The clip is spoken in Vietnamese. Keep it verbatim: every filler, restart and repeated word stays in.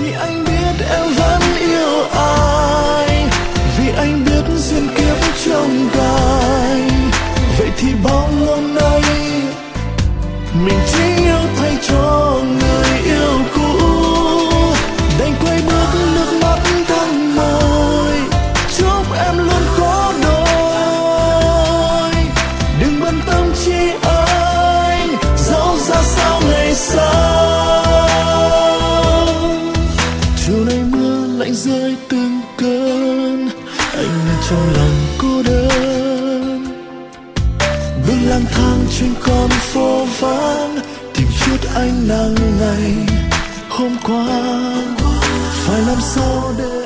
Vì anh biết em vẫn yêu anh, vì anh biết duyên kiếp trong gai. Vậy thì bao lâu nay mình chỉ yêu thay cho người yêu cũ, đành quay bước nước mắt đắng môi. Chúc em luôn có đôi, đừng bận tâm chi anh dẫu ra sao ngày sau. Chiều nay mưa lạnh rơi từng cơn, anh đang trong lòng cô đơn, bước lang thang trên con phố vắng, tìm chút ánh nắng ngày hôm qua. Phải làm sao để